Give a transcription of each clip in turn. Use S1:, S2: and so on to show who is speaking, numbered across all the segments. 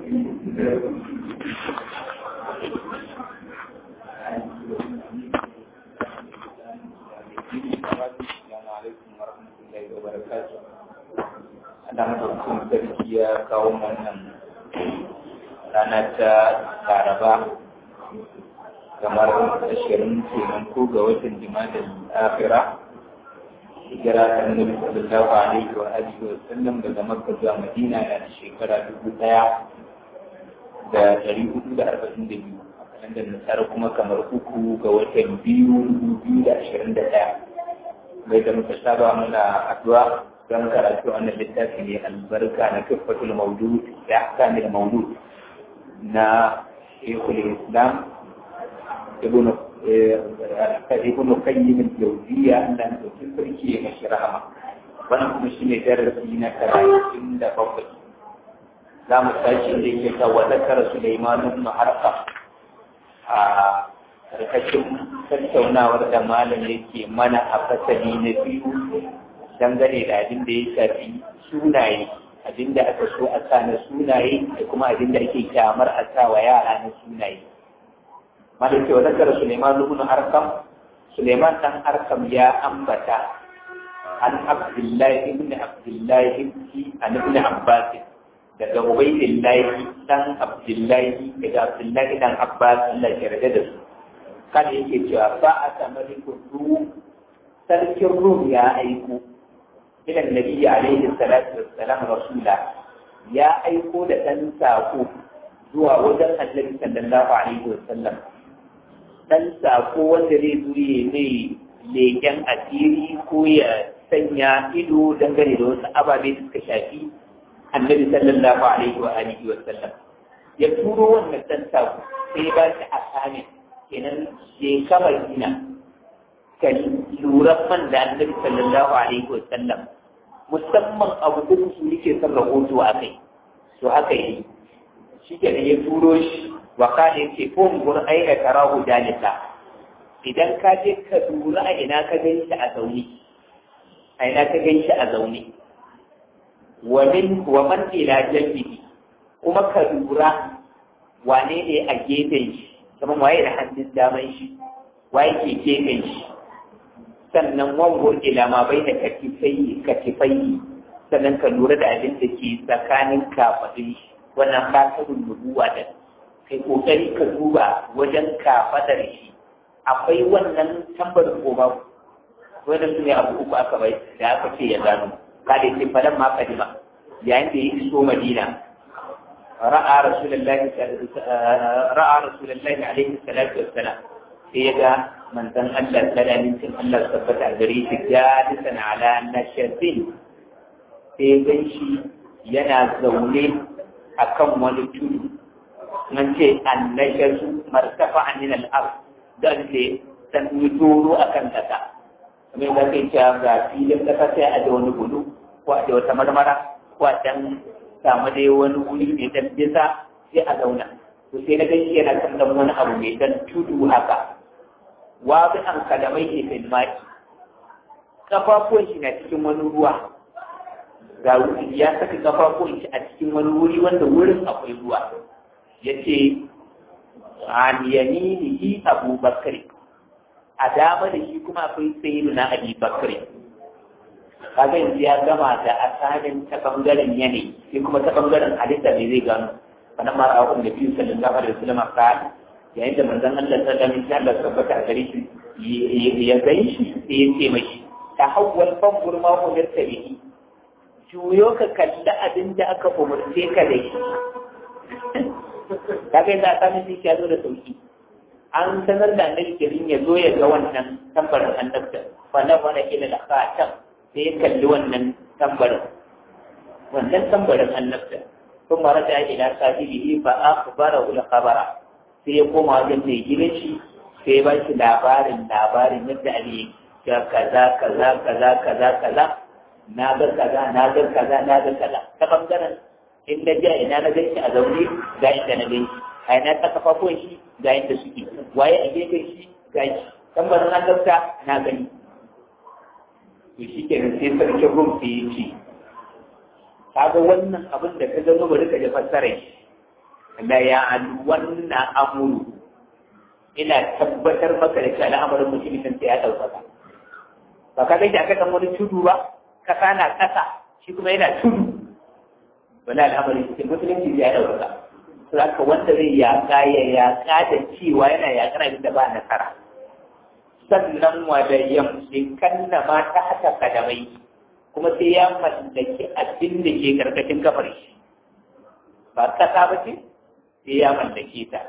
S1: Ada mutum sarki ya kawo wannan rana ta Laraba kamar 20 kenan ko ga watan Jumadal Akhira hijira ta Annabi sallallahu alaihi wa alihi wa sallam daga Makka zuwa Madina a shekara 1442 a kalandar Nasara kuma kamar 3 ga watan 2021 bai da muka saba muna addu'a don karatu wannan littafi ne albarka na Tuhfatul Mawlud da Ahkamul Mawlud na Sheikhul Islam Ibn Qayyim al-Jawziyya Allah ya tsarki ya mashi rahama wannan kuma shine darasi na 37 za mu tashi da yake ta wa zakara Sulaiman ibn Harqa a karkashin tattaunawar da malam yake mana a fasali na biyu dangane da abin da ya shafi sunaye abin da aka so a sa na sunaye da kuma abin da ake kyamar a sa wa yara na sunaye malam ce wa zakara Sulaiman ibn Harqam Sulaiman dan Harqam ya ambata an Abdullah ibn Abbas daga Ubaydillah dan Abdullah daga Abdullah dan Abbas Allah ya yarda da su kada yake cewa ba a samariku sarkin Rum ya aiko ila Nabi alaihi salatu wassalam rasula ya aiko da dan sako zuwa wajen Annabi sallallahu alaihi wasallam dan sako wanda zai zuriye ne leken asiri ko ya sanya ido dangane da wasu ababe da suka shafi Annabi sallallahu alaihi wa alihi wasallam ya turo wannan dan sako sai ba shi asamin kenan je kama gina ka lura man da Annabi sallallahu alaihi wasallam musamman abu da su yake son rahoto a kai to haka yi shi ke ya turo shi wa kana yake ko mun aika karahu dalika idan ka je ka lura a ina ka gan shi a zaune wa man ila jambihi kuma ka lura wane ne a gefen shi kamar waye da hannun daman shi waye ke gefen shi sannan wango ila ma bai da katifai sannan ka lura da abin da ke tsakanin kafadun shi wannan kasarun nubuwa da kai kokari ka duba wajen kafadar shi akwai wannan tambarin ko babu wannan su ne abu uku aka bai da aka ce ya gano kada ce falan ma kadima yayin da ya iso Madina ra'a rasulullahi alaihi salatu wassalam sai ya ga manzon Allah sallallahu Allah tabbata a gare shi jalisan ala nashatin sai gan shi yana zaune akan wani tudu nan ce annashatu martafa min al-ard dan ne san yi doro akan kasa kamar da kai cewa ga filin kasa sai a da wani gudu ko a da wata marmara ko a dan samu dai wani wuri mai dan bisa sai a zauna to sai na gan shi yana kallon wani abu mai dan tudu haka wa bi an kalamai ke fil maki kafafuwan shi na cikin wani ruwa ga ya saka kafafuwan shi a cikin wani wuri wanda wurin akwai ruwa yace an yaminihi Abubakar a dama da shi kuma akwai sayyiduna Abi Bakr kaga yanzu ya gama da asalin ta bangaren yanayi sai kuma ta bangaren halitta ne zai gano wannan ma ra'ayin da biyu sallallahu alaihi wasallam ka yayin da manzon Allah sallallahu alaihi wasallam tabbata a gare shi ya gani shi sai ya ce mashi tahawwal fanzur ma umirta bihi juyo ka kalli abin da aka umurce ka da shi kaga yanzu a samun shi ya zo da sauki an sanar da annabi kirin ya zo ya ga wannan tambarin annabta fa na wala ila da khatam sai ya kalli wannan tambarin annabta ثم رجع إلى صاحبه فأخبره الخبر sai ya koma wajen mai gidan shi sai ya ba shi labarin yadda ali ya kaza na ga kaza ta bangaren in na ja ina na gan shi a zaune ga inda na gan shi a ina ta kafafon shi ga inda suke waye a gefen shi ga shi tambarin an gabta na gani to shi ke sai sarkin rum sai ya ce kaga wannan abin da ka gano bari ka ji fassara shi la ya'alwanna amru, ina tabbatar maka da cewa al'amarin mutumin sai ya ɗaukaka. Ba ka gaji aka kan wani tudu ba, kasa na kasa, shi kuma yana tudu. Wani al'amarin cikin musulunci ya ɗaukaka. Saka wanda zai yaƙa ya yaƙa da cewa yana yaƙar abin da ba nasara. Sannan wa da yamlikan na ma ta haka kadamai, kuma sai ya mallaki abin da ke karkashin kafar shi. Ba kasa ba ce, sai ya mallake ta.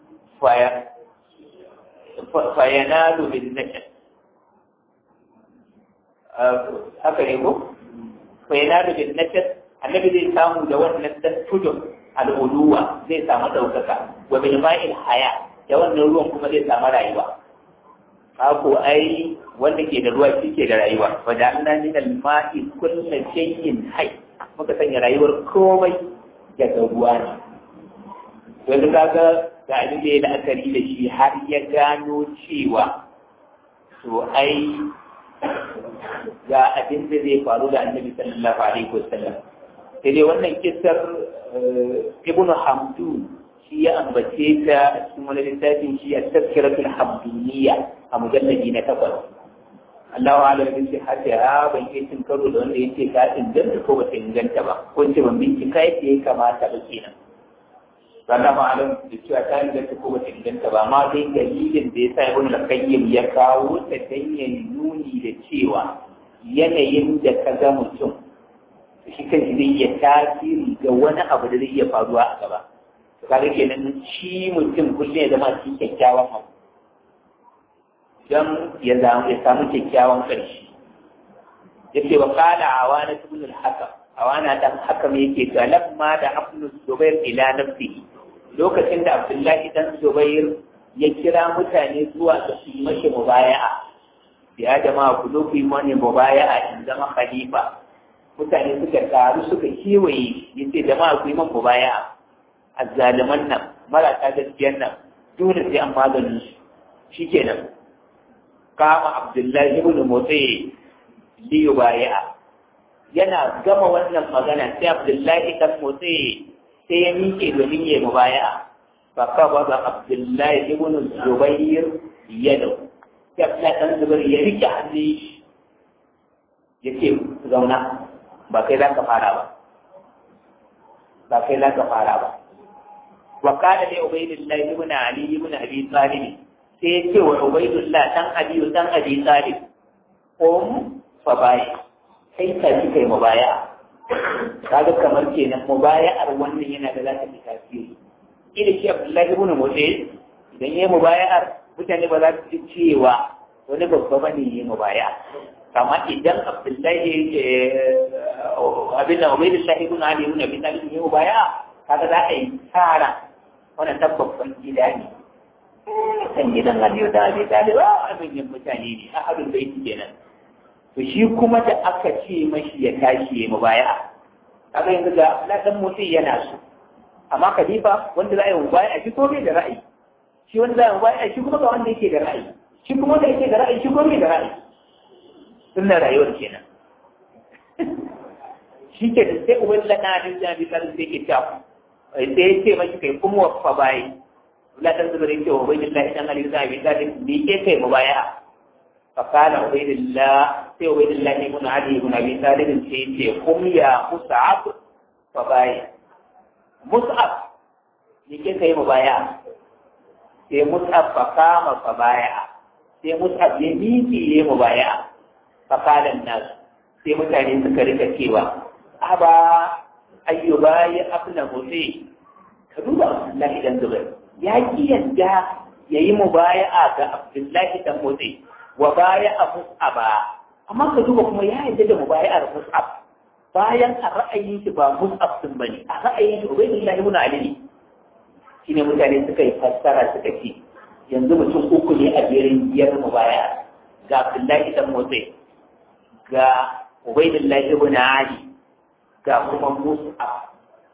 S1: Fayanalu bin nashat. Haka ne ko? Fayanalu bin nashat, annabi zai samu da wannan dan tudun al'uluwa zai samu ɗaukaka, wa bil ma'il haya, da wannan ruwan kuma zai samu rayuwa. Ko ai wanda ke da ruwa shi ke da rayuwa. Wa ja'alna min al-ma'i kullu shay'in hayy, muka sanya rayuwar komai daga ruwa ne. Yanzu kaga ga abin da ya la'akari da shi har ya gano cewa to ai ga abin da zai faru da annabi sallallahu alaihi wasallam. Sai dai wannan kisar Ibn Hamdun shi ya ambace ta a cikin wani littafin shi a tazkiratul hamduniya a mujallaji na 8. Allah wa alam bin hada ya ban yi cin karo da wanda yake ka inganta ko ba ta inganta ba, ko ce ban bincika yadda ya kamata ba kenan. Allah wa alam da cewa ta inganta ko ba ta inganta ba, amma dai dalilin da ya sa Ibn al-Qayyim ya kawo ta dan ya nuni da cewa yanayin da ka ga mutum shi kan zai iya tasiri ga wani abu da zai iya faruwa a gaba. Kaga kenan shi mutum kullum ya zama cikin kyakkyawan abu don ya samu kyakkyawan ƙarshe. Ya ce wa kala awana ibn al-hakam, awana dan hakam yake ga lamma da Ibn Zubair ila nafsihi, lokacin da Abdullahi dan Zubair ya kira mutane zuwa ga su yi mashi mubaya'a, ya jama'a ku zo ku yi mani mubaya'a in zama khalifa. Mutane suka taru suka kewaye, yace jama'a ku yi man mubaya'a, azzaliman nan marasa gaskiyar nan dole sai an maganin su. Shikenan kama Abdullahi ibn Mutsi li yubayi'a, yana gama wannan magana sai Abdullahi ibn Mutsi sai ya miƙe domin ya mubayi'a. Fa qabada Abdullahi ibn Zubair yadu, sai Abdullahi ibn Zubair ya rike hannun shi yace zauna, ba kai za ka fara ba, ba kai za ka fara ba. Wa kana li Ubaydillah ibn Ali ibn Abi Talib, sai ya ce wa Ubaydullah dan Abi Talib, fa bai sai ka ji kai mubaya'a. Kaga kamar kenan mubaya'ar wannan yana da zaka fi tasiri. Ila shi Abdullahi ibn Mutsi idan yayi mubaya'ar mutane ba za su ji cewa wani babba bane yayi mubaya'a. Amma idan Abdullahi abin da Ubaydullah ibn Ali ibn Abi Talib yayi mubaya'a, kaga za a yi tsara wannan tabbabban gida ne. Kan gidan Aliyu da Abi Talib abin yin mutane ne a abin da yake kenan. To shi kuma da aka ce mashi ya tashi ya mubaya'a, kaga yanzu ga dan mutum yana so, amma khalifa wanda za a yi mubaya'a shi ko bai da ra'ayi, shi wanda za a yi mubaya'a shi kuma ga wanda yake da ra'ayi, shi kuma wanda yake da ra'ayi shi kuma bai da ra'ayi. Sunnar rayuwar kenan. Shi ke da sai uban lana da jami'in tsarin sai ke tafi, sai ya ce mashi kai kuma wafa bayi. Latan zubar yake wa bai lillahi dan Ali zai bi tsarin bi ke kai mubaya'a. فقال عبيد الله سي عبيد الله بن علي بن ابي طالب سي قم يا مصعب فبايع مصعب yake kai mubaya sai Mus'ab fa kama fa baya sai Mus'ab ya miki yayi mubaya fa kalan nas sai mutane suka rika cewa aba ayyuba ya abna mutai ka duba Abdullahi dan Zubair ya ki yadda yayi mubaya ga Abdullahi dan Mutai wa baya'a Mus'aba, amma ka duba kuma ya yadda da mubaya'ar Mus'ab bayan a ra'ayin shi ba Mus'ab din bane, a ra'ayin shi Ubaydullah ibn Ali. Shine mutane suka yi fassara suka ce yanzu mutum uku ne a jerin biyar mubaya'a, ga Abdullahi dan Mutai, ga Ubaydullah ibn Ali, ga kuma Mus'ab.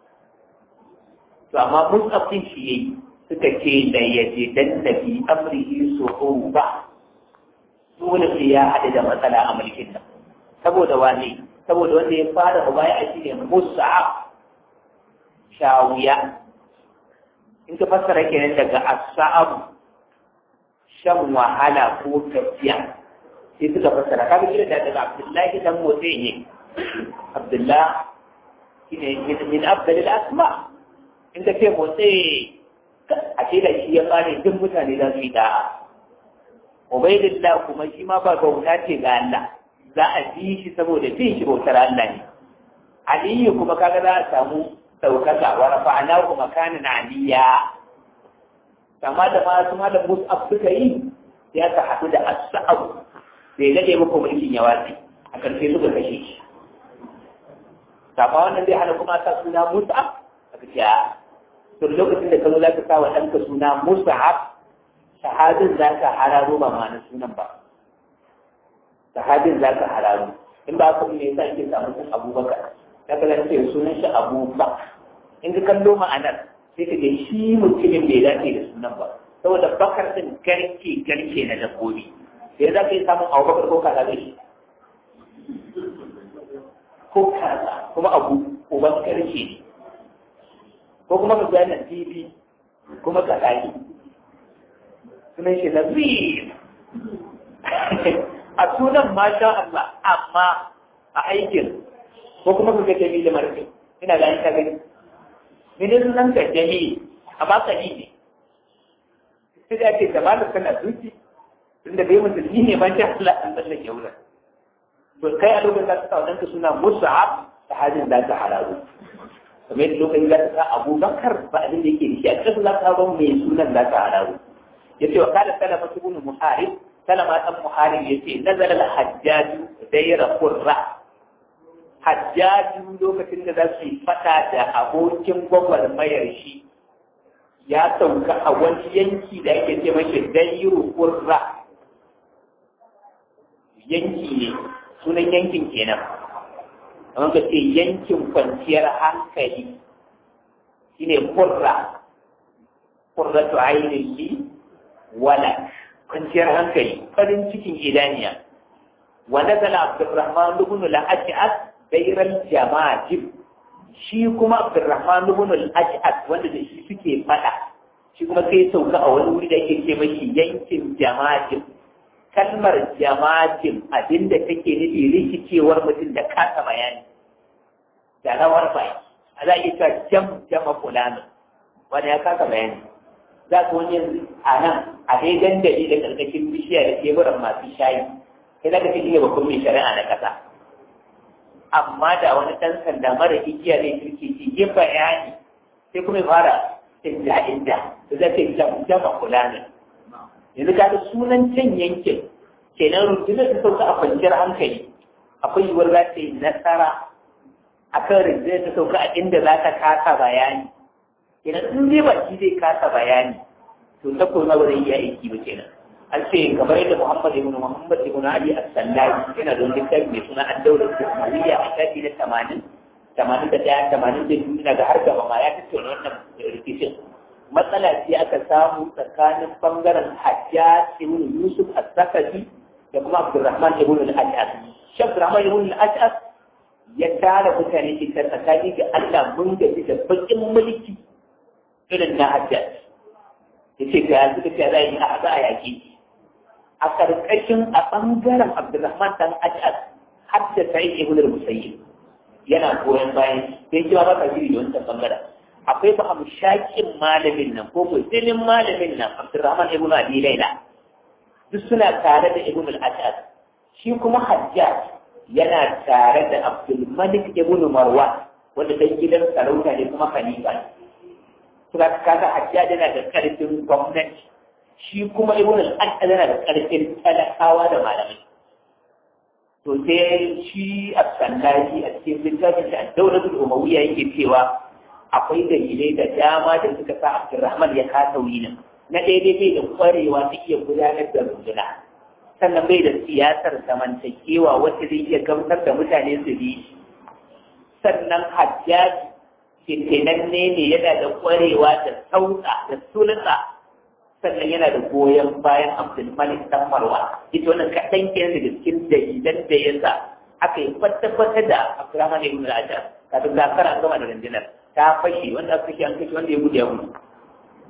S1: To amma Mus'ab din shi yayi suka ce da yaje dan nabi amrihi suhuba, dole sai ya haɗu da matsala a mulkin nan. Saboda wani, saboda wanda ya fara mubaya a shi ne Mus'ab shawiya. in ka fassara kenan daga as-sa'ab shan wahala ko tafiya sai suka fassara kaga shi da daga Abdullahi dan motsi ne Abdullah shine min afdalil asma in ka ce motsi a ce da shi ya fare duk mutane za su yi da'a Ubaidillah kuma shi ma ba bauta ce ga Allah za a bi shi saboda bin shi bautar Allah ne Aliyu kuma kaga za a samu ɗaukaka wa rafa'ana kuma makanan aliyya kama da masu malam Mus'ab suka yi ya ka haɗu da as-sa'ab bai dade muku mulkin ya watsi a ƙarshe suka kashe shi kama wannan zai hana kuma sa suna Mus'ab aka ce to lokacin da ka zo za ka sa wa ɗanka suna Mus'ab sahabin za ka hararo ba ma na sunan ba sahabin za ka hararo in ba ka ne yasa ake samu sun Abubakar ta kala ce sunan shi Abubakar in ka kallo ma'anar sai ka ga shi mutumin bai dace da sunan ba saboda bakar din garke na dabbobi sai za ka yi samun Abubakar ko kaza da shi ko kaza kuma uban garke ne ko kuma ka gane TV kuma ka daki sunan shi Nazir a sunan masha Allah amma a aikin ko kuma ka ga Jamilu Marke ina ga ta gani mene sunan ka Jamilu amma ka ne sai da ake da malam kana zuci tunda bai musulmi ne masha Allah an tsallake wurin to kai a lokacin da ka sa wadanka suna Mus'ab ta hajin da ta hararu kamar yadda lokacin da ka sa Abubakar ba abin da yake da shi a cikin za ka ba mai sunan da ta hararu yace wa kada salama ibn Muharib salama dan Muharib yace nazala al-Hajjaj dayra Qurra Hajjaj lokacin da za su yi fada da abokin gwagwarmayar shi ya sauka a wani yanki da ake ce mashi dayru Qurra yanki ne sunan yankin kenan amma ka ce yankin kwanciyar hankali shine Qurratu ainihin li wala kwanciyar hankali farin cikin idaniya wa nazala Abdurrahman ibn al-Ash'as bayral jama'ib shi kuma Abdurrahman ibn al-Ash'as wanda da shi suke fada shi kuma sai sauka a wani wuri da yake ce mashi yankin jama'ib kalmar jama'ib abinda take nufi rikicewar mutum da kasa bayani da rawar bai a za a iya cewa jama fulani wanda ya kasa bayani za su wani yanzu a nan a dai dandali da ƙarƙashin bishiya da teburan masu shayi sai za ka ce babban mai shari'a na ƙasa amma da wani ɗan sanda mara igiya zai kirki shi yi bayani sai kuma fara inda da za ta yi jama fulani yanzu ka sunan can yankin kenan rundunar ta sauka a kwanciyar hankali akwai yiwuwar za ta yi nasara a kan rundunar ta sauka a inda za ta kasa bayani kenan in dai baki zai kasa bayani to ta kuma ba zai iya aiki ba kenan an ce kamar yadda Muhammad ibn Ali as-Sallai yana da wani littafi mai suna ad-dawla al-islamiyya a shafi na 81 ina ga har gaba ma ya tattauna wannan rikicin matsala ce aka samu tsakanin bangaren Hajjaj ibn Yusuf as-Sakafi da kuma Abdurrahman ibn al-Ash'as shi Abdurrahman ibn al-Ash'as ya tara mutane ke tsakani ga Allah mun gaji da bakin mulki irin na Hajjaj yace ga yanzu da za yi a za a yaki a karkashin a bangaren Abdurrahman dan Ash'as hadda Sa'id ibn al-Musayyib yana goyon bayan sai kiwa ba ka shiri da wannan bangaren akwai ba abu shakin malamin nan ko musulmin malamin nan Abdurrahman ibn Abi Layla duk suna tare da Ibn al-Ash'as shi kuma Hajjaj yana tare da Abdul Malik ibn Marwan wanda dan gidan sarauta ne kuma khalifa ne kuma kaga Hajjaj yana da karfin gwamnati shi kuma Ibn al-Ash'as yana da karfin talakawa da malamai to sai shi as-Sallahi a cikin littafin da Dawlatul Umayyah yake cewa akwai dalilai da dama da suka sa Abdurrahman ya kasa wina na daidai bai da kwarewa ta iya gudanar da runduna sannan bai da siyasar zamantakewa wacce zai iya gamsar da mutane su bi sannan Hajjaj fitinanne ne yana da kwarewa da sauka da sulta sannan yana da goyon bayan Abdulmalik dan Marwa ita wannan kaɗan kenan daga cikin dalilan da ya sa aka yi fata-fata da Abdurrahman ibn al-Ash'as kafin zakara gama da rundunar ta fashe wanda aka kashe an kashe wanda ya gudu ya gudu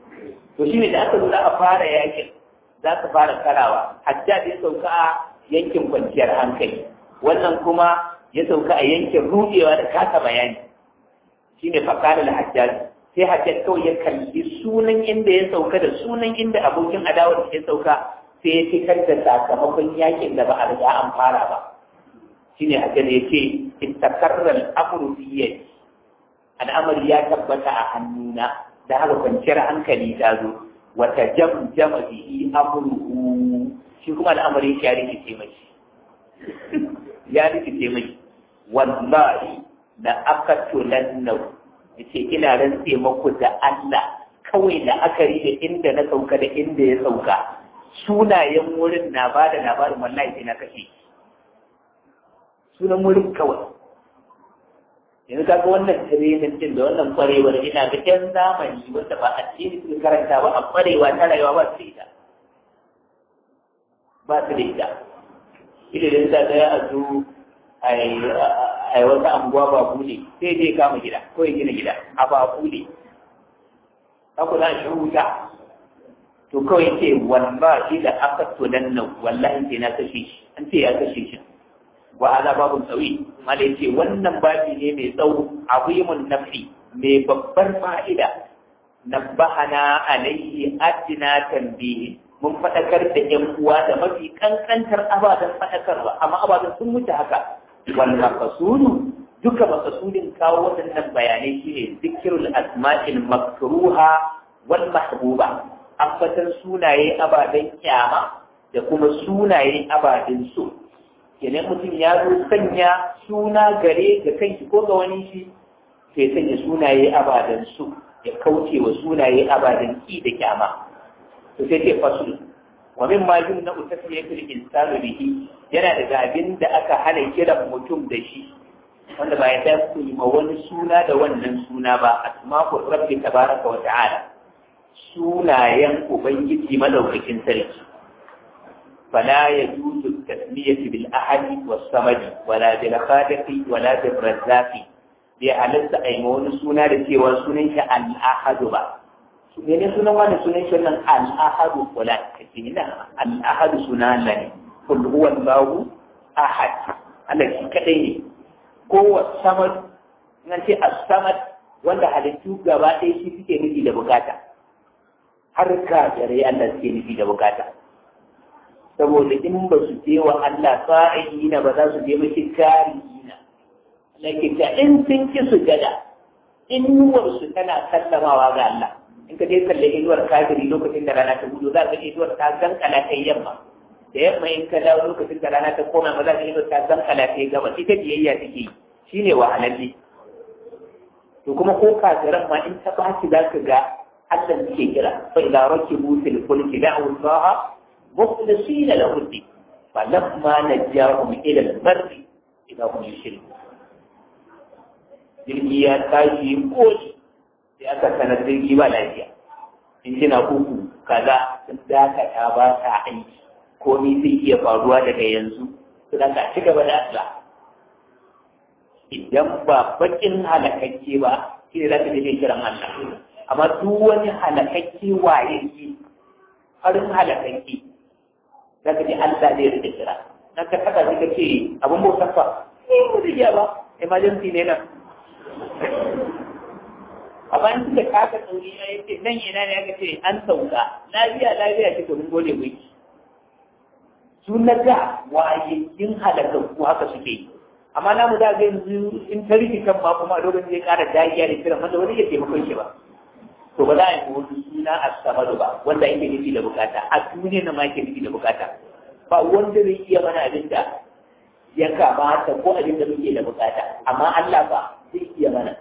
S1: to shi ne da aka zo za a fara yakin za ka fara karawa Hajjaj ya sauka a yankin kwanciyar hankali wannan kuma ya sauka a yankin rudewa da kasa bayani shine fakarar Hajjaj sai Hajjaj kawai ya kalli sunan inda ya sauka da sunan inda abokin adawar ya sauka sai ya fitar da sakamakon yakin da ba a riga an fara ba shine Hajjaj ya ce istakarra al-amru fi yadi al'amari ya tabbata a hannuna da haka kwanciyar hankali ta zo wata jamjama bihi amruhu shi kuma al'amari ya rikice mai ya rikice mai wallahi da aka tulanna yace ina rantse maku da Allah kawai da aka da inda na sauka da inda ya sauka sunayen wurin na bada labarin wallahi sai na kashe sunan wurin kawai yanzu kaga wannan training din da wannan kwarewar ina ga ɗan zamani wanda ba addini suka karanta ba a kwarewa ta rayuwa ba su da ita ba su da ita ilimin da ya azu ai wata anguwa ba bude sai dai kama gida ko ya gina gida a ba bude aku na shi huta to kawai ce wallahi da aka to nan wallahi sai na kashe shi an ce ya kashe shi wa ala babun tsawi mala yace wannan babi ne mai tsawo azimun nafi mai babbar fa'ida nabbahana alayhi adna tanbihi mun fadakar da yan uwa da mafi kankantar abadan fadakarwa amma abadan sun wuce haka wal maqsudu duka maqsudin kawo wadannan bayanai shine zikrul asma'il makruha wal mahbuba ambatan sunaye abadan kyama da kuma sunaye abadan so kenan mutum ya zo sanya suna gare ga kanshi ko ga wani shi sai sanya sunaye abadan su ya kauce wa sunaye abadan ki da kyama to sai ce fasul wa min ma yumna tasmiyatul insanu bihi yana daga abin da aka hana kiran mutum da shi wanda ba ya da su yi ma wani suna da wannan suna ba asma'ur rabbi tabaraka wa ta'ala sunayen ubangiji madaukakin sarki فلا يجوز التسمية بالأحد والصمد ولا بالخالق ولا بالرزاق لألس أيمون سنة لكي وسنة الأحد با سنة سنة وانا سنة الأحد ولا كثيرا الأحد سنة لني قل هو الله أحد الذي كتيني قوة الصمد نانتي الصمد wanda halittu gaba ɗaya shi suke nufi da bukata har kafirai Allah suke nufi da bukata saboda in ba su je wa Allah fa'ina ba za su je mashi karina lake ta in sun ki su gada inuwar su tana sallamawa ga Allah in ka je kalle inuwar kafiri lokacin da rana ta gudu za ka inuwar ta zankala ta yamma da yamma in ka dawo lokacin da rana ta koma ba za ka inuwar ta zankala ta gaba ita biyayya take shine wahalalle to kuma ko kafiran ma in ta baci za ka ga Allah ke kira fa ila rakibu fil fulki da'u Allah مخلصين له الدين فلما نجاهم الى البر اذا هم يشركون jirgi ya tashi koshi sai aka sanar jirgi ba lafiya injina uku kaza sun dakata ba sa aiki komai zai iya faruwa daga yanzu su ka ci gaba da Allah idan ba bakin halakakke ba shi ne za ka je kiran Allah amma duk wani halakakke waye ki farin halakakke za ka ji Allah zai rike kira na ka kada zai ce abin bautar fa ko zai iya ba emergency ne nan a bayan suka kaka tsauri ya yace nan ina ne aka ce an sauka lafiya ce to mun gode mu su na da wayayyin halakakku haka suke yi amma namu da ga yanzu in ta rikitan ma kuma a lokacin zai kara dagiya da kiran wanda wani ya taimakon shi ba to ba za a yi wani suna a samadu ba wanda yake nufi da bukata a duniya na ma yake nufi da bukata ba wanda zai iya mana abin da ya kamata ko abin da muke da bukata amma Allah ba zai iya mana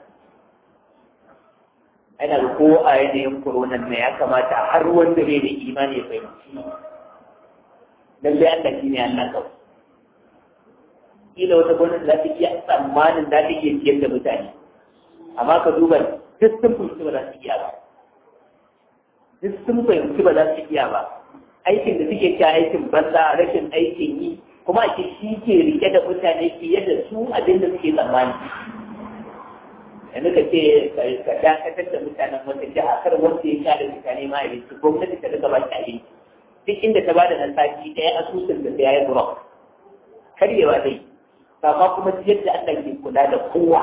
S1: ana da ko a yanayin koronan na ya kamata har wanda bai da imani ya fahimci lallai Allah shi ne Allah kawai kila wata gwamnati za ta iya tsammanin za ta iya ciyar da mutane amma ka duba duk sun fahimci ba za su iya ba duk sun fahimci ba za su iya ba aikin da suke cewa aikin banza rashin aikin yi kuma ake shi ke rike da mutane fiye da su abin da suke tsammani yanzu ka ce ka dakatar da mutanen wata jiha kar wanda ya sha da mutane ma abinci gwamnati ta daga ba shi abinci duk inda ta bada na sati ɗaya asusun da ya yi burok karyewa zai kama kuma yadda Allah ke kula da kowa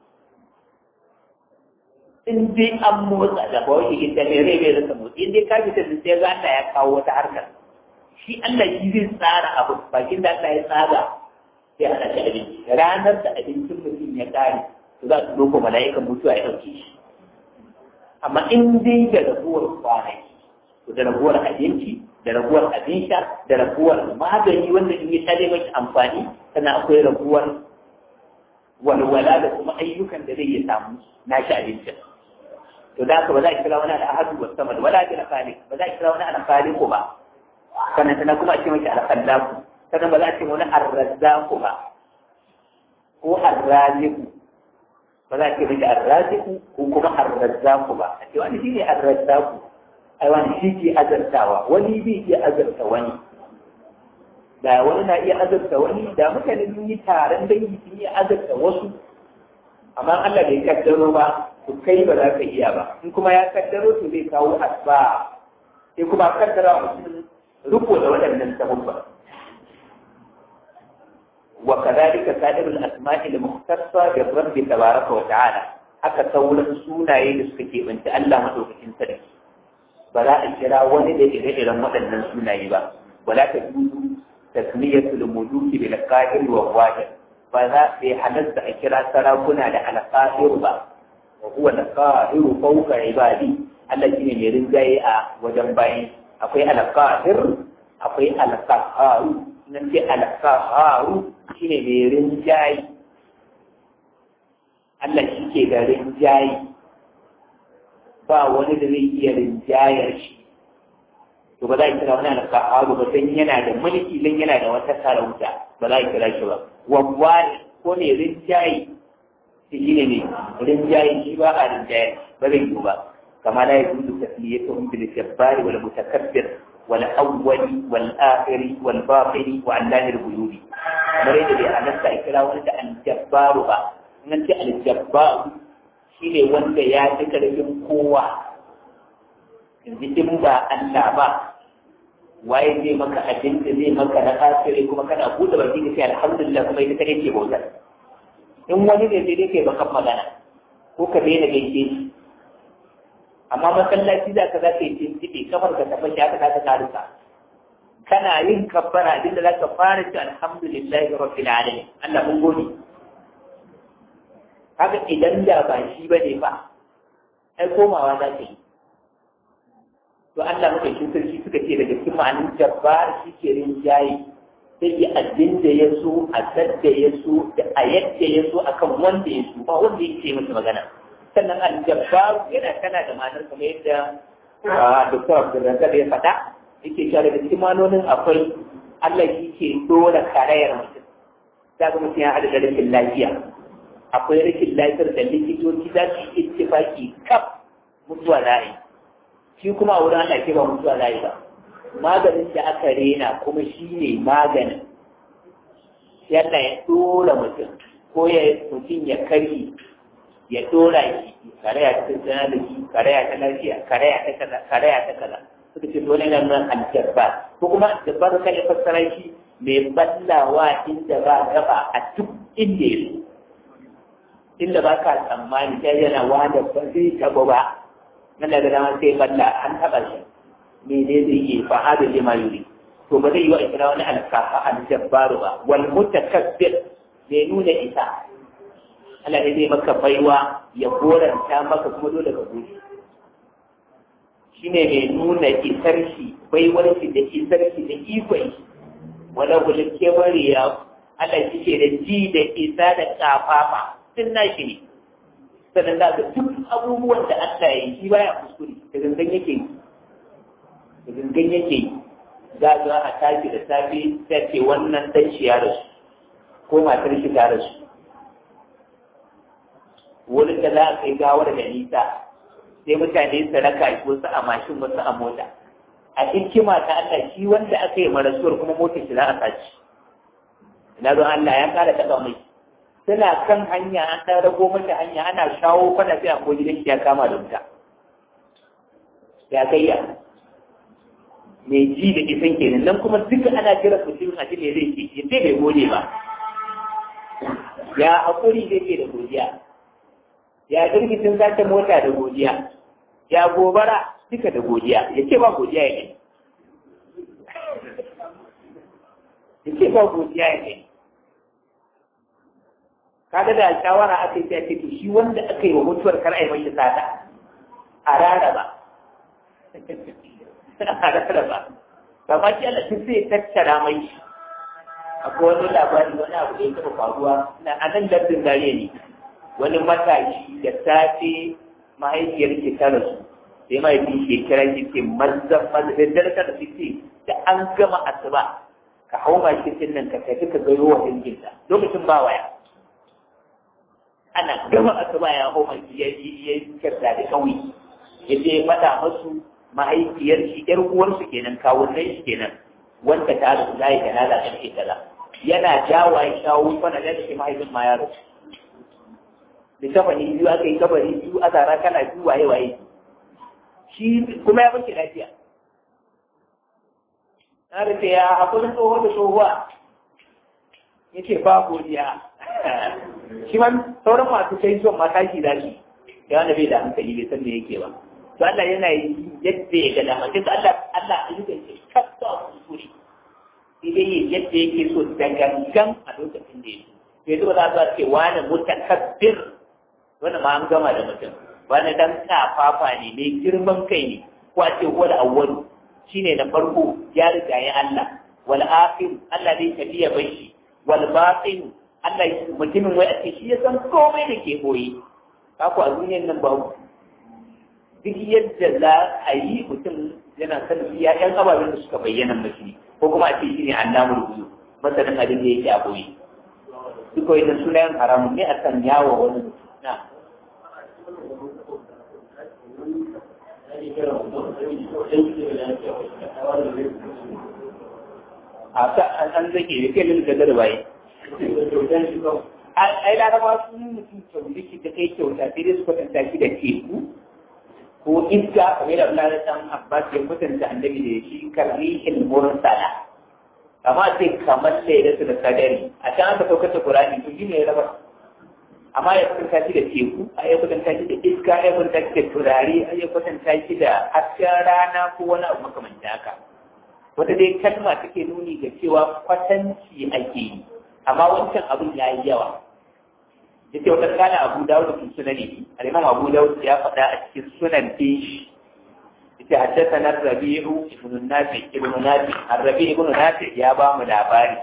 S1: in dai an motsa da ba wani ita mai rai bai rasa motsi in dai ka fita da sai ga Allah ya kawo wata harkar shi Allah shi zai tsara abu bakin da Allah ya tsara sai ana ci abinci ranar da abincin mutum ya ƙare to za su doko mala'ikan mutuwa ya ɗauke shi amma in dai da raguwar kwanaki to da raguwar abinci da raguwar abin sha da raguwar magani wanda in ya sha zai maki amfani sannan akwai raguwar walwala da kuma ayyukan da zai iya samu na shi abincin to da haka ba za a kira wani al'ahadu wa samad wala bi al-khaliq ba za a kira wani al-khaliq ba sannan tana kuma a ce maki al-khallaq sannan ba za a ce wani ar-razzaq ba ko ar-raziq ba za a ce maki ar-raziq ko kuma ar-razzaq ba a ce wani shine ar-razzaq ai wani shi ke azartawa wani bai iya azarta wani da wani na iya azarta wani da mutane sun yi taron dangi sun iya azarta wasu amma Allah bai kaddaro ba to kai ba za ka iya ba in kuma ya kaddaro to zai kawo asba sai kuma kaddara mutum riko da waɗannan sabubba wa kadhalika sadirul asma'i al-mukhtassa bi rabbi tabaraka wa ta'ala haka sauran sunaye da suka keɓanci Allah madaukakin sarki ba za a kira wani da ire-iren waɗannan sunaye ba wala ta dudu tasmiyatul muluki bil qahir wa wahid ba za sai halatta a kira sarakuna da al-qahir ba wa huwa al-qahir fawqa ibadi Allah shine mai rinjaye a wajen bayi akwai al-qahir akwai al-qahhar nan ce al-qahhar shine mai rinjaye Allah shi ke da rinjaye ba wani da zai iya rinjayar shi to ba za a kira wani alƙa'aru ba don yana da mulki don yana da wata sarauta ba za a kira shi ba wawwani ko ne rinjaye shi ne rinjaye shi ba a rinjaye ba zai yi ba kama la yajuzu tasliyatuhum bil jabbari wal mutakabbir wal awwali wal akhiri wal batini wa allahi al ghuyubi kamar yadda bai halatta a kira wani da al jabbaru ba nan ce al jabbaru shi ne wanda ya fi ƙarfin kowa yanzu in ba Allah ba waye zai maka abin da zai maka na kasire kuma kana buɗe baki ka ce alhamdulillah kuma ita kare ke bautar in wani ne sai dai kai bakan magana ko ka daina gaishe shi amma masallaci za ka yi tintiɓe kamar ka taɓa shi haka ka karuka kana yin kabbara abin da za ka fara ci alhamdulillah rabbil alamin Allah mun gode haka idan da ba shi ba ne ba ai komawa za ta yi to Allah muka shi sarki suka ce daga cikin ma'anin jabbar shi ke rinjaye sai yi abin da ya so a sadda ya so da a yadda ya so akan wanda ya so ba wanda ya ce masa magana sannan al-jabbar yana tana da ma'anar kamar yadda Dr. Abdulrazak ya faɗa yake cewa daga cikin ma'anonin akwai Allah shi ke dora karayar mutum za ga mutum ya haɗa da rashin lafiya akwai rikin lafiyar da likitoci za su yi ittifaki kaf mutuwa ra'ayi shi kuma a wurin Allah ke ba mutuwa ra'ayi ba maganin da aka rena kuma shi ne maganin yadda ya dora mutum ko ya mutum ya karye ya dora shi karaya ta tsana da shi karaya ta lafiya karaya ta kaza karaya ta kaza suka ce dole na nan aljabba ko kuma aljabba ka ya fassara shi mai ballawa inda ba gaba a duk inda ya zo inda ba ka tsammani ta yana wanda ba zai taɓa ba nan daga dama sai balla an taɓa shi me ne zai yi fa hada lima yuri to ba zai yi wa ikira wani alkafa aljabbaru ba wal mutakabbir bai nuna isa Allah ne zai maka baiwa ya goranta maka kuma dole ka gode shine mai nuna isar shi baiwar shi da isar shi da ikon shi wala bulke bariya Allah shi ke da ji da isa da kafafa sun nashi ne sannan da duk abubuwan da Allah ya yi shi baya kuskure da gangan yake yi da gangan yake yi za a tashi da safe sai ce wannan dan shi ya rasu ko matar shi ta rasu wurin da za a kai gawar da nisa sai mutane su raka shi wasu a mashin wasu a mota a hikima ta Allah shi wanda aka yi marasuwar kuma motar shi za a saci ina don Allah ya kara taɓa mai suna kan hanya an ɗan rago mata hanya ana shawo kwana sai a ko gidan ya kama da wuta ya gayya mai ji da isan kenan nan kuma duka ana kira mutum a cikin zai ce ya bai gode ba ya haƙuri da ke da godiya ya girgitin zata mota da godiya ya gobara duka da godiya ya ce ba godiya ya ne ya ce ba godiya ya ne kaga da shawara aka yi ta ce to shi wanda aka yi wa mutuwar kar a yi mashi sata a raraba a raraba ba ma shi Allah tun sai tattara mai akwai wani labari wani abu da ya taɓa faruwa na anan lardin zariya ne wani matashi da safe mahaifiyar ke tara su sai mahaifin shekara ke ce mazan da darka da suke da an gama asuba ka hau mashin nan ka tafi ka gayo wa danginta lokacin ba waya ana gama asuba ya hau mashin ya kyarta da kauye ya je ya faɗa masu mahaifiyar shi ƴar uwarsu kenan kawunan shi kenan wanda ta da za yi kana da ƙarfe kaza yana jawa ya shawo kwana da shi mahaifin ma yaro da kabari biyu aka yi kabari biyu a zara kana biyu waye shi kuma ya bace lafiya na da ce ya hakurin tsoho da tsohuwa ya ce ba godiya shi man sauran masu kai zuwan mataki za shi da wanda bai da hankali bai san me yake ba to Allah yana yi yadda ya ga dama sai Allah ya yi kasta kuskure sai dai yadda yake so da gangan a lokacin da yake sai ba za a ce wani mutakabbir wani ma an gama da mutum wani dan kafafa ne mai girman kai ne ko a ce wal awwal shine na farko ya riga ya Allah wal akhir Allah zai tafiya bashi wal batin Allah mutumin wai a ce shi ya san komai da ke boye kako a duniyar nan babu duk yadda za a yi mutum yana sanin iya ƴan ababen da suka bayyana mashi ko kuma a ce shi ne annamul guyu masanin abin da yake a boye duk wai da sunayen haramun ne a san yawo wani mutum na an zake da kai lullu da bai ai laraba sun mutum kyautaki da kai kyauta sai dai su kwatanta shi da teku ko iska kamar da Allah ya san Abbas ya kwatanta annabi da shi karrihin mursala amma sai kamar lailatu da kadari a can aka saukar da Qur'ani to shine ya raba amma ya kwatanta shi da teku a ya kwatanta shi da iska ya kwatanta shi da turare a ya kwatanta shi da hasken rana ko wani abu makamancin haka wata dai kalma take nuni ga cewa kwatanci ake yi amma wancan abin ya yi yawa yake wata kana Abu Dawud da sunani al-Imam Abu Dawud ya faɗa a cikin sunan shi yace haddathana Rabi'u ibn Nafi Rabi'u ibn Nafi ya ba mu labari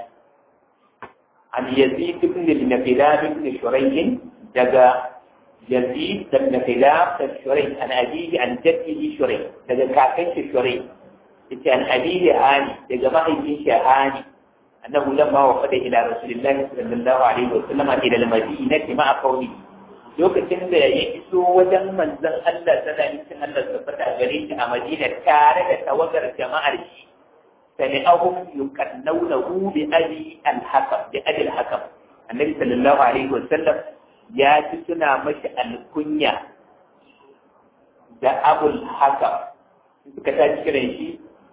S1: an Yazid ibn al-Nafilab ibn Shurayh daga Yazid ibn Nafilab ibn Shurayh an abihi an jaddihi Shurayh daga kakan shi Shurayh yace an abihi Hani daga mahaifin shi Hani أنه لما وفد إلى رسول الله صلى الله عليه وسلم إلى المدينة مع قومه lokacin da ya iso wajen manzon Allah sallallahu alaihi wasallam gare shi a Madina tare da tawagar jama'ar shi sami'ahum yukannawnahu bi abi al-hakam annabi sallallahu alaihi wasallam ya ci suna mashi alkunya da abul hakam suka ta kiran shi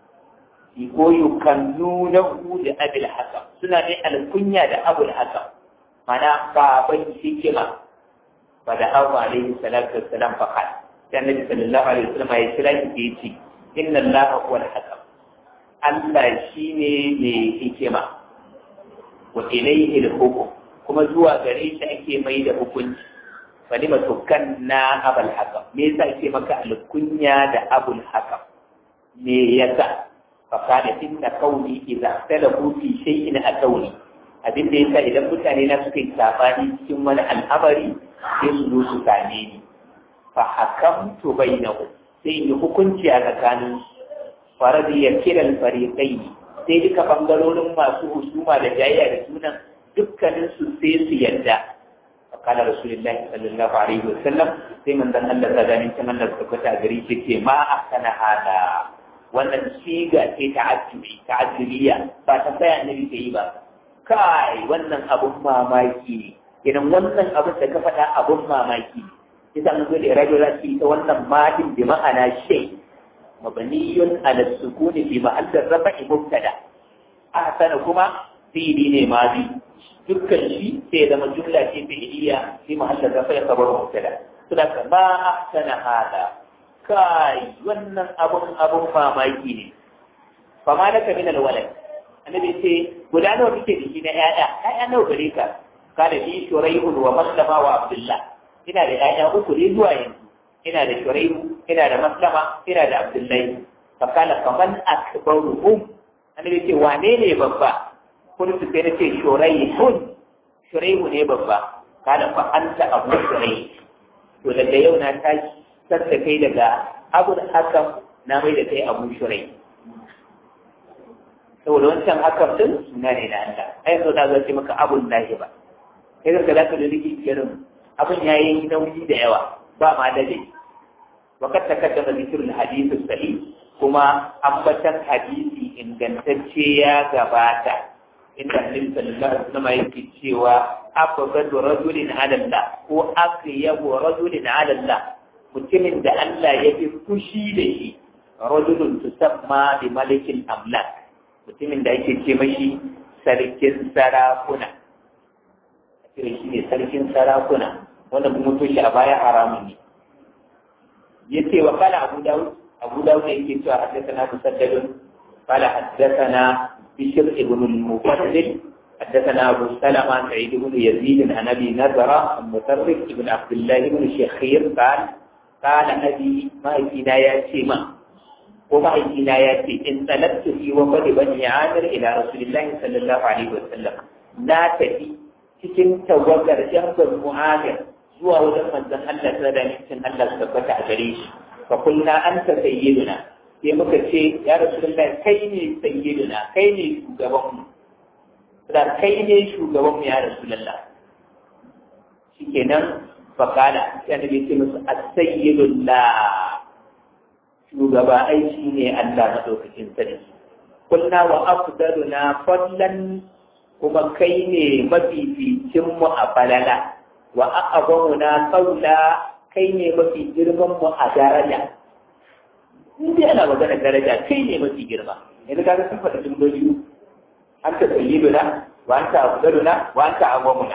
S1: ko yukannunahu da abil hakam suna ne alkunya da abul hakam mana baban hikima fa da Abu alaihi salatu wassalam fa qala dan nabi sallallahu alaihi wasallam ya kira shi yace inna allaha huwa al-hakam Allah shine ne hikima wa ilayhi al-hukm kuma zuwa gare shi ake mai da hukunci falima tukanna abul hakam me yasa ake maka alkunya da abul hakam me yasa فقال إن قومي إذا اختلفوا في شيء أتوني abin da yasa idan mutane na suka yi sabani cikin wani al'amari sai su zo su same ni fa hakamtu bainahu sai yi hukunci a tsakanin faradi ya kira al-fariqai sai duka bangarorin masu husuma da jayayya da sunan dukkanin su sai su yarda fa kana rasulullahi sallallahu alaihi wasallam sai manzon Allah ta gani ta manzon ta kwata gari ce ma ahsana hada wannan siga ce ta'ajjubiya ba tambaya annabi ke yi ba kai wannan abun mamaki ne idan wannan abin da ka faɗa abun mamaki idan mun zo da irabi za su yi ta wannan madin bi ma'ana shay mabniyun ala sukuni fi mahallin rafa'i mubtada ahsana kuma fi'ili ne madi dukkan shi sai zama jumla ce fi'iliya fi mahallin rafa'i khabar mubtada to da ma ahsana hada kai wannan abun mamaki ne fa ma laka min alwalad annabi ce guda nawa kake da shi na ƴaƴa nawa gare ka kada bi shuraihun wa maslama wa abdullah ina da ƴaƴa uku ne zuwa yanzu ina da shuraihu ina da maslama ina da abdullahi fa kala faman akbaruhum annabi ce wane ne babba kullu sai na ce shuraihu ne babba kada fa anta abu shuraihu to daga yau na tashi sarda kai daga abu hakam na mai da kai abu shuraihu saboda wancan hakan din suna ne na Allah ai so da zai maka abun lahi ba sai ka da ka da riki kirin abun yayi nauyi da yawa ba ma dade wakat takaddama zikrul hadith sahih kuma ambatan hadisi ingantacce ya gabata inda Annabi sallallahu alaihi wasallam yake cewa afdadu rajulin ala Allah ko aqyabu rajulin ala Allah mutumin da Allah ya fi fushi da shi rajulun tusamma bi malikil amlak mutumin da ake ce mashi sarkin sarakuna kira shi ne sarkin sarakuna wanda kuma to shi a baya haramun ne yace wa kala abu dawud yake cewa haddathana musaddad qala haddathana bishr ibn al-mufaddil حدثنا أبو سلمة سعيد بن يزيد عن أبي نضرة المطرف بن عبد الله بن شخير قال أبي ما إذا يأتي ومعينا ياتي انطلقت في وفد بني عامر الى رسول الله صلى الله عليه وسلم لا تفي cikin tawagar jambar mu'amir zuwa wajen manzon Allah sallallahu alaihi wasallam Allah tabbata a gare shi fa kulna anta sayyiduna sai muka ce ya rasulullah kai ne sayyiduna kai ne shugaban mu da kai ne shugaban mu ya rasulullah shikenan fa kana sai annabi ce musu as-sayyidullah shugaba ai shi ne Allah madaukakin sarki kulna wa afdaluna fadlan kuma kai ne mafificin mu a falala wa aqabuna qawla kai ne mafi girman mu a daraja inda ana magana daraja kai ne mafi girma yanzu kaga sun faɗa jumloli anta sayyiduna wa anta afdaluna wa anta aqabuna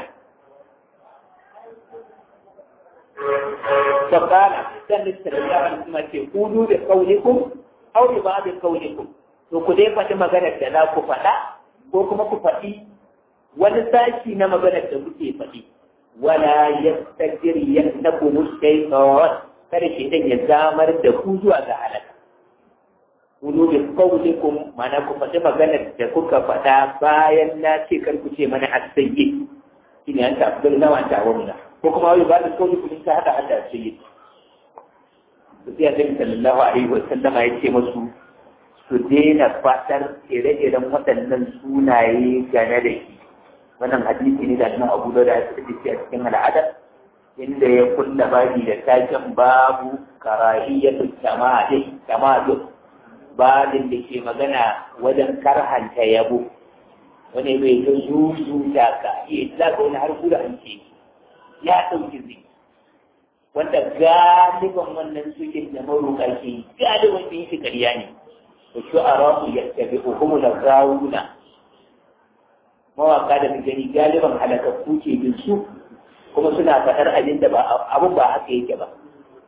S1: فقال سنة الله عليه وسلم قولوا بقولكم أو ببعض قولكم to ku dai faɗi maganar da za ku faɗa ko kuma ku faɗi wani sashi na maganar da kuke faɗi wala yastakir yannakum shaytan kada shi dan ya zamar da ku zuwa ga halaka qulu bi qawlikum mana ku faɗi maganar da kuka faɗa bayan na ce kar ku ce mana as-sayyid shine an ta abdul nawa ta wamna ko kuma wai ba da kauli kun ta hada sayyid to sai Annabi sallallahu alaihi wa sallama ya ce musu su daina fatar ire-iren waɗannan sunaye gane da shi wannan hadisi ne da nan Abu Dawud ya tafi a cikin al'ada inda ya kulla babi da taken babu karahiyatu tamadu babin da ke magana wajen karhanta yabo wani bai ga zuzuta ka iya zaga wani har guda an ce ya ɗauki zai wanda galiban wannan suke da maruka ke galiban sun yi shi ƙarya ne da shu'ara ya tabi hukumu da gawuna mawaka da gani galiban halakakku ke bin su kuma suna faɗar abin da abin ba haka yake ba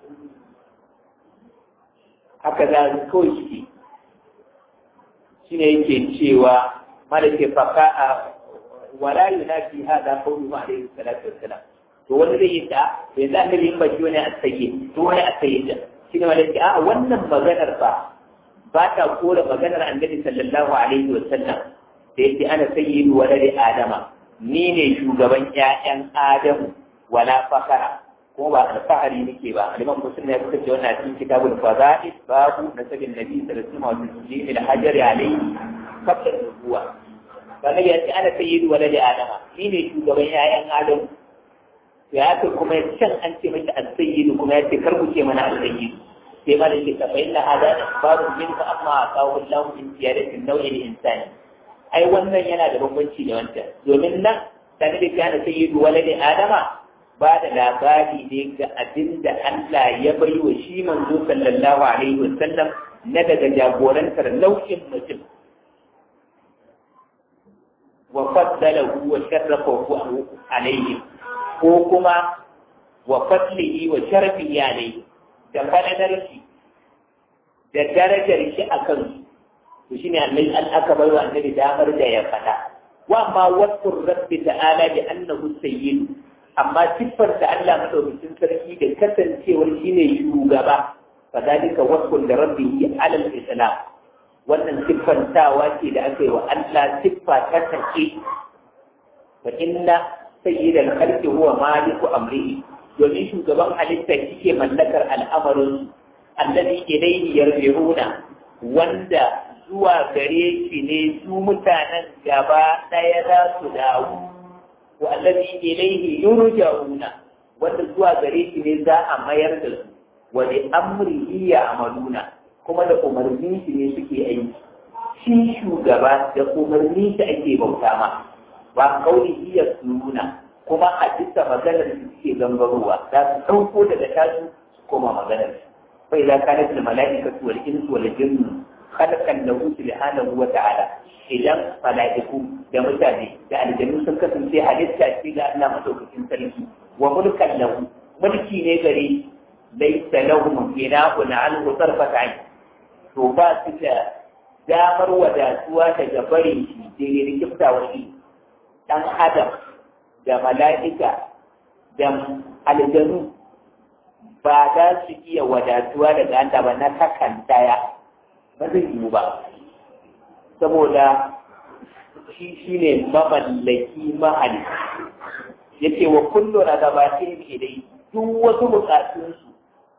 S1: haka za su kawai suke shi ne yake cewa malake faka a wala yunafi hada qawlu alaihi salatu wassalam to wani zai yi ta bai za ka yi baki wani asayi to wani asayi da shi ne malake a wannan maganar ba ta kora maganar annabi sallallahu alaihi wasallam da yake ana sayyidu waladi adama ni ne shugaban ƴaƴan adamu wala fakara ko ba alfahari nake ba aliman musulmi ya kuka ce wannan cikin kitabul fadail babu nasabin nabi sallallahu alaihi wasallam da hajari alaihi kabla nubuwa kana ya ce ana sayyidu waladi adama ni ne shugaban ƴaƴan adamu ya ce kuma can an ce mata as-sayyidu kuma ya ce kar ku ce mana as-sayyidu sai ma da ke tafa inna hada babu min fa amma qawl lahu min ziyadatin naw'il insani ai wannan yana da bambanci da wancan domin nan sani da kana sayyidu waladi adama ba da labari ne ga abin da Allah ya bai wa shi manzo sallallahu alaihi wasallam na daga jagorantar nau'in mutum wa faddalahu wa sharrafahu alaihi ko kuma wa fadlihi wa sharfihi alaihi da fadadar shi da darajar shi akan su shine annabi aka bai wa annabi damar da ya fada wa ma wasfur rabbi ta'ala bi annahu sayyid amma siffar da Allah madaukakin sarki da kasancewar shine shugaba fa dalika wasfun da rabbihi ala al-islam wannan siffantawa ce da aka yi wa Allah siffa ta take fa inna sayyidal khalqi huwa maliku amrihi domin shugaban halitta shike mallakar al'amarin alladhi ilayhi yarji'una wanda zuwa gare shi ne su mutanen gaba ɗaya za su dawo wa allazi ilayhi yurja'una wanda zuwa gare shi ne za a mayar da su wa li amrihi ya'maluna kuma da umarnin shi ne suke aiki shi shugaba da umarnin shi ake bauta ma ba kaulihi yasununa kuma a bisa maganar su suke gangarowa za su ɗauko daga tasu su koma maganar su fa idza kanat al mala'ikatu wal insu wal jinnu khalaqan lahu subhanahu wa ta'ala idan mala'iku da mutane da aljannu sun kasance halitta ce ga Allah madaukakin sarki wa mulkan lahu mulki ne gare laysa lahum fina'un anhu tarfat ayn to ba su da damar wadatuwa daga barin shi da ya rikiftawar shi dan adam da mala'ika da aljannu ba za su iya wadatuwa daga Allah ba na takan daya ba zai yiwu ba saboda shi ne mamallaki mahali ya ce wa kullu na gabatin idai duk wasu bukatunsu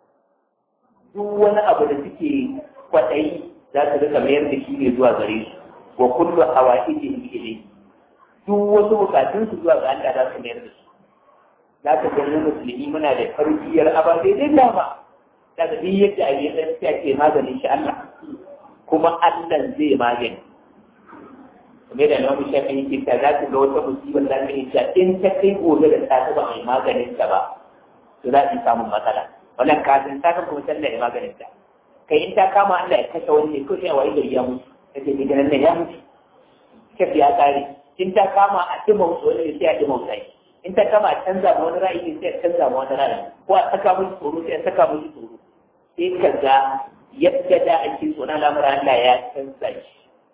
S1: duk wani abu da suke kwaɗayi za su rika mayar da shi ne zuwa gare su wa kullu hawaijin idai duk wasu bukatunsu zuwa ga Allah za su mayar da su za ka gani musulmi muna da tarbiyyar ababe da dama daga duk yadda a yi ɗan ke maganin shi Allah kuma Allah zai magani. Kuma da nawa shafi yake ta za ta ga wata musibar za ta yi ta in ta kai gobe da safe ba mai maganin ta ba to za ta samun matsala. Wannan kafin safe kuma sallah ya maganin ta. Kai in ta kama Allah ya kashe wani ne ko sai wai gari ya mutu. Ta ce gidan nan ya mutu. Kaf ya kare. In ta kama a dima wani ne sai a dima wutai. In ta kama a canza ma wani ra'ayi ne sai a canza ma wani ra'ayi. Ko a saka musu tsoro sai a saka musu tsoro. Sai ka ga yadda da ake so na lamura Allah ya canza shi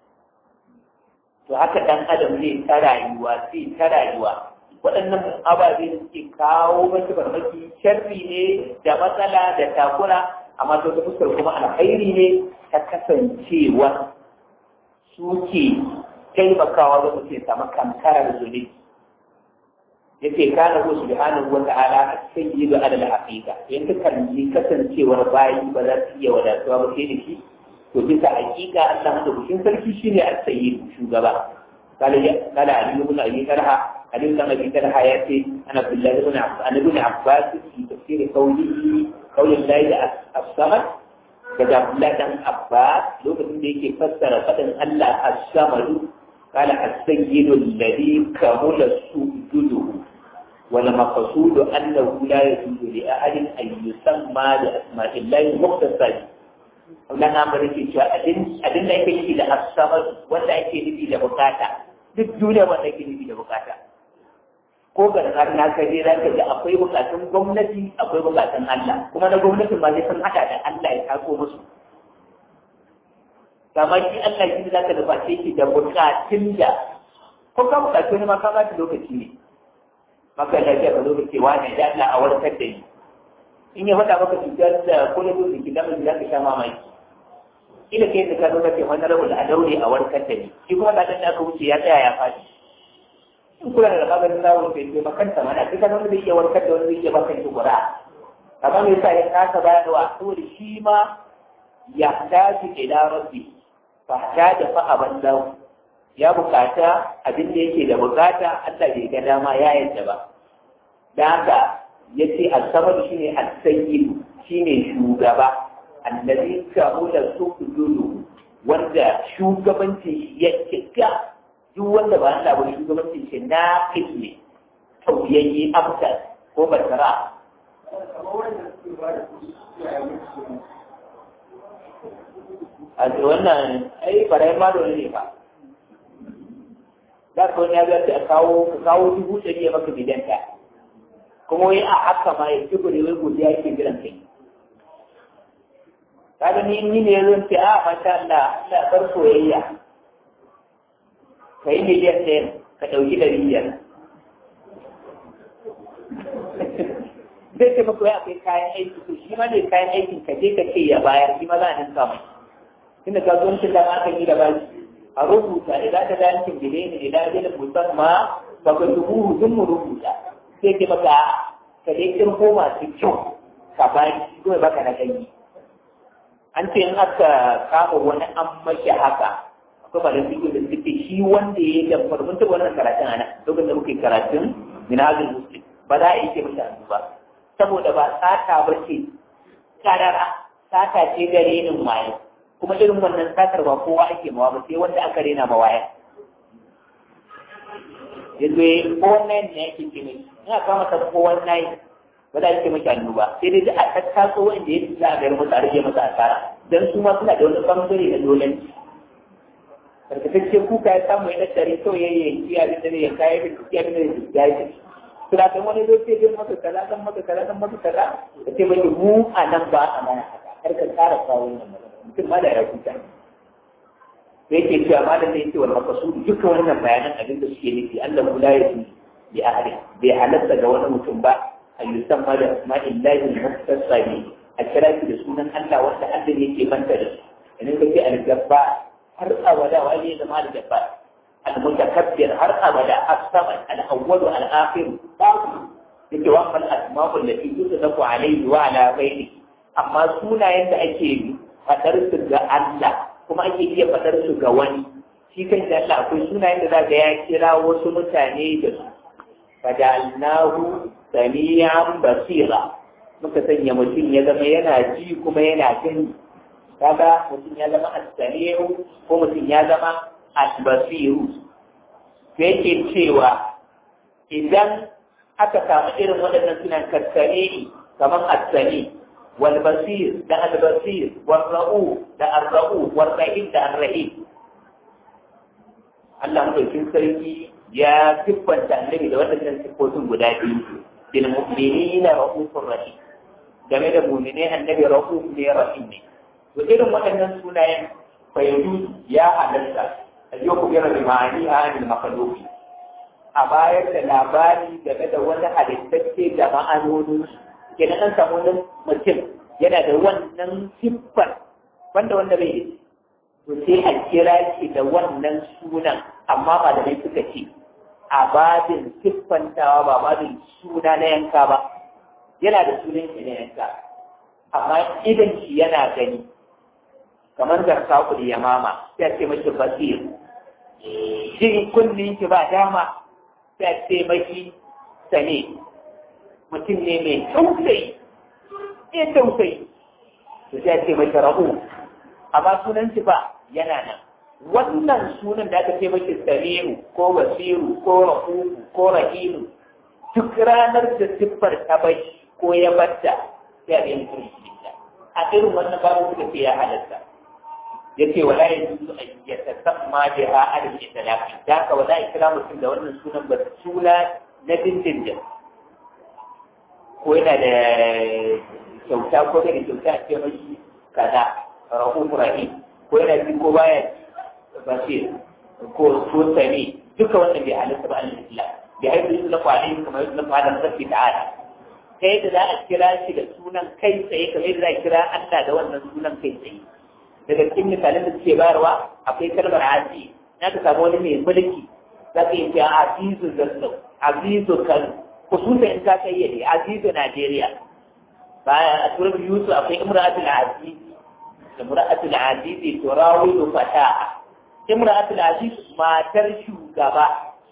S1: to haka dan adam zai ta rayuwa waɗannan ababe da suke kawo mashi farmaki sharri ne da matsala da takura amma ta fuskar kuma alkhairi ne ta kasancewa suke taimakawa ga mutum ya samu kankarar zunubi yake kana ko subhanahu wa ta'ala sayyidu ala al-haqiqa in ka kalli kasancewar bayi ba za su iya wadatuwa ba sai da shi to bisa haqiqa Allah da bukin sarki shine al-sayyid shugaba kala ali ibn abi talha ali ibn abi talha ya ce ana billahi ibn abbas fi tafsir qawlihi Allah as-samad daga Abdullah dan Abbas lokacin da yake fassara fadin Allah as-samad kala as-sayyidu alladhi kamula sujuduhu والمقصود أنه لا يجوز لأحد أن يسمى بأسماء الله المختصة wannan amurka cewa abin da ake nufi da asabar wanda ake nufi da bukata duk duniya wanda ake nufi da bukata ko gargar na kaje za ka ga akwai bukatun gwamnati akwai bukatun Allah kuma na gwamnatin ma zai san hada da Allah ya tako musu kamar shi Allah shi za ka nufa shi da bukatun da ko ka bukatu ne ma ka ba lokaci ne maka lafiya ka zo ka ce wani da Allah a warkar da ni in ya faɗa maka cutar da ko da dole ki dama za ka sha mamaki ila kai da ka zo ka ce wani rabu da a daure a warkar da ni shi kuma da aka wuce ya tsaya ya faɗi in kula da maganin zawon bai ce makanta mana kai ka zama da iya warkar da wani zai iya baka shi gura amma me yasa ya kasa bayarwa saboda shi ma ya tashi ila rabbi fa da fa aballahu ya bukata abin da yake da bukata Allah bai ga dama ya yadda ba da haka yace al-samad shine al-sayyid shine shugaba annabi kamula sujudu wanda shugabanci ya cika duk wanda ba Allah ba shugabancin shi na ne tauyayye aftar ko barkara a wannan ai barayin ma dole ne ba za ka wani ya zai a kawo 100,000 ya maka bidanta kuma wai a haka ma ya ci gure wai godiya yake jiran kai kaga ni ne zan ce a masha Allah Allah bar soyayya kai miliyan ɗaya ka ɗauki 500 zai ce maka wai akwai kayan aiki to shi ma ne kayan aikin ka je ka ce ya bayar shi ma za a ninka mai tunda ka zo da aka yi da bashi a rubuta idan ta dancin gine ne idan gina musamman ba ka dubu sun mu rubuta sai ke maka ka dai kirko masu kyau ka bari kawai baka na gani an ce in aka kama wani an mashi haka akwai malam fiƙo da suke shi wanda ya yi damfar mun taɓa wannan karatun ana lokacin da muke karatun minhajul muslim ba za a yi ce mashi hannu ba saboda ba sata ba ce karara sata ce da renin waye kuma irin wannan satar ba kowa ake mawa ba sai wanda aka rena ma waya yanzu ko wannan ne yake ce mai ina kama ta ko wannan ba za a ce mashi hannu ba sai dai a tattaso wanda ya za a gari masa a rage masa asara dan su ma suna da wani bangare na dolanci karkatacce kuka ya samu ya daddare to ya yi abin da ya kayi da kuki abin da ya yi suna kan wani zai ce zai maka kaza dan maka kaza dan maka kaza da ce bai mu a nan ba a mana haka kar ka tsara kawo wannan mutum ma da ya kuta da yake cewa malam da yake wal maqsud duka wannan bayanan abin da suke nufi Allah kula ya ji bi ahli bai halatta ga wani mutum ba an yusamma da asma'illahi al-muhtasami a kira shi da sunan Allah wanda Allah yake manta da su idan kace al-gabba har abada wani ya zama al-gabba al-mutakabbir har abada as-samad al-awwal al-akhir babu yake wa fal asma'u allati tutaqu alayhi wa ala ghairihi amma sunayen da ake fadar su ga Allah kuma ake iya fadar su ga wani shi kan da Allah akwai sunayen da zaka ya kira wasu mutane da su fadalnahu sami'an basira muka sanya mutum ya zama yana ji kuma yana gani kaga mutum ya zama as-sami'u ko mutum ya zama al-basiru sai yake cewa idan aka samu irin waɗannan sunan kassare kamar as-sami wal basir da al-basir wal ra'u da ar-ra'u wal rahim da ar-rahim Allah mutum sarki ya siffanta annabi da waɗannan siffofin guda biyu bil mu'minina ra'ufur rahim game da mu'mine annabi ra'uf ne rahim ne to irin waɗannan sunayen fayyadu ya halatta a yau ku bira da ma'ani a hannun makalufi a bayar da labari game da wani halittacce da ma'anonin kenan an samu wani mutum yana da wannan siffar wanda bai yi to sai a kira shi da wannan sunan amma malamai suka ce a babin siffantawa ba babin suna na yanka ba yana da sunan shi na yanka amma idan shi yana gani kamar zarka ku da yamama sai a ce mashi basir jin kunnin shi ba dama sai a ce mashi sane mutum ne mai tausayi to sai a ce mashi rahu amma sunan shi ba yana nan wannan sunan da aka ce mashi sami'u ko basiru ko rahu ko rahimu duk ranar da siffar ta bai ko ya batta sai a yi mutum a irin wannan babu suka ce ya halatta yace wala yajuzu an yatasamma biha al-itlaq da ka wala kira mutum da wannan sunan ba suna na dindindin ko yana da kyauta ko da kyauta a ce mai kaza rahum rahim ko yana ji ko baya basir ko sani duka wannan bai halatta ba al-islam bi haythu yutlaqu alayhi kama yutlaqu ala rabbi ta'ala kai da za a kira shi da sunan kai tsaye kamar yadda za a kira Allah da wannan sunan kai tsaye daga cikin misalan da suke bayarwa akwai kalmar aziz na ka samu wani mai mulki za ka yi cewa azizu zazzau azizu kano kusurta in ka kai yadda azizu najeriya bayan a turar yusuf akwai imra'atul aziz imra'atul aziz turawidu fataha imra'atul aziz matar shugaba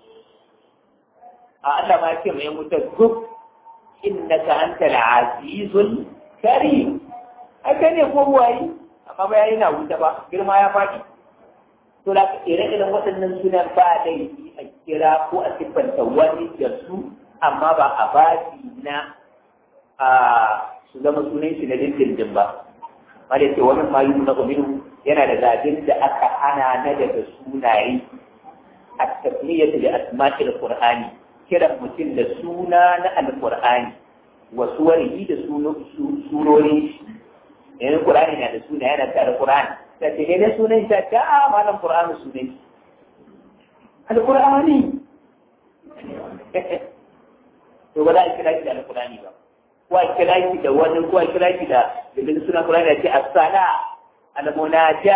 S1: a Allah ma ce mai mutar duk innaka antal azizul karim haka ne ko wayi amma ba yana wuta ba girma ya faɗi to da ire-iren waɗannan sunan ba laifi a kira ko a siffanta wani da su amma ba a bashi na su zama sunan shi na dindindin ba wanda ce wani mayu na umiru yana da zabin da aka hana na daga sunaye a tasmiyatu da asma'il qur'ani kiran mutum da suna na alqur'ani wa suwarihi da surorin shi yanzu qur'ani na da suna yana da qur'ani ta ce ne sunan ta ta malam qur'ani sunan alqur'ani to ba za a kira shi da alqur'ani ba ko a kira shi da wani ko a kira shi da sunan qur'ani da ce as-sala al-munaja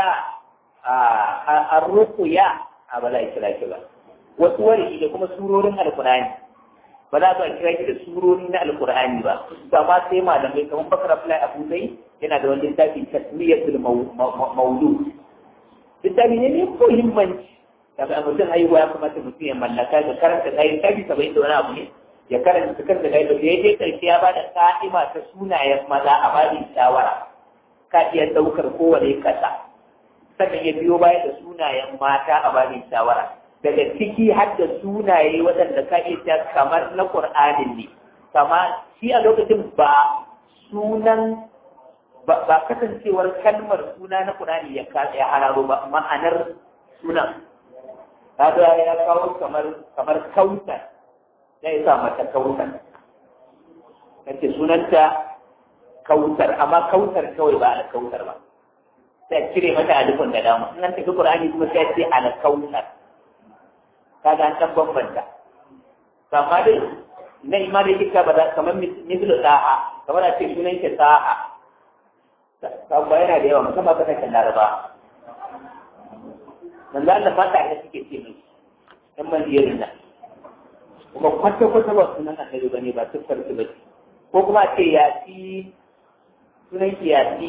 S1: ar-ruqya ba za a kira shi ba wasu wari da kuma surorin alqur'ani ba za a kira shi da surori na alqur'ani ba amma sai malamai kamar bakar abdullahi abu zai yana da wani littafi tasmiyatul mawlud littafi ne ko himmanci daga mutum haihuwa ya kamata mutum ya mallaka da karanta kai littafi 70 da wani abu ne ya karanta kanta da yadda ya je karshe ya bada ka'ima ta sunayen maza a babin shawara ka iya daukar kowane kasa sannan ya biyo baya da sunayen mata a babin shawara daga ciki har da sunaye waɗanda ka iya kamar na Qur'anin ne kama shi a lokacin ba sunan ba kasancewar kalmar suna na Qur'ani ya hararo ba ma'anar sunan kaga ya kawo kamar kautar ya sa mata kautar kace sunanta kautar amma kautar kawai ba al kautar ba sai cire mata alifin da dama in an tafi Qur'ani kuma sai ce al kautar kaga an san bambanta amma dai na imani kika ba da kamar mislu sa'a kamar a ce sunan ke sa'a kan yana da yawa musamman kasashen laraba manzo Allah fata ne suke ce mai dan manziyarin nan kuma kwata-kwata ba sunan annabi bane ba tuffar su bace ko kuma a ce yasi sunan ki yasi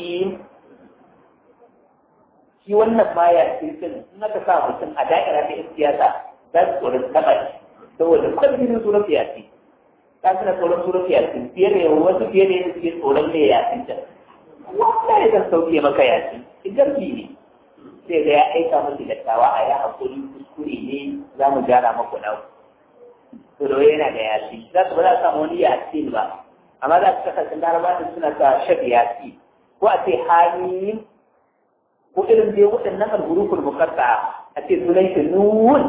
S1: shi wannan ma yasi din in aka sa mutum a da'ira ta siyasa za su tsoron taɓa shi saboda kwallon sunan yasi ta suna tsoron sunan yasi fiye da wasu fiye da yadda suke tsoron ne yasin ta wanda ya zan sauke maka yasi idan ne sai ga ya aika musu dattawa a ya haƙuri kuskure ne za mu gyara maku nau to da yana da yasi za su ba za a samu wani yasin ba amma za su kasance larabawa suna sa shaf yasi ko a ce hamim ko irin dai waɗannan alburukul muqatta a ce sunan shi nun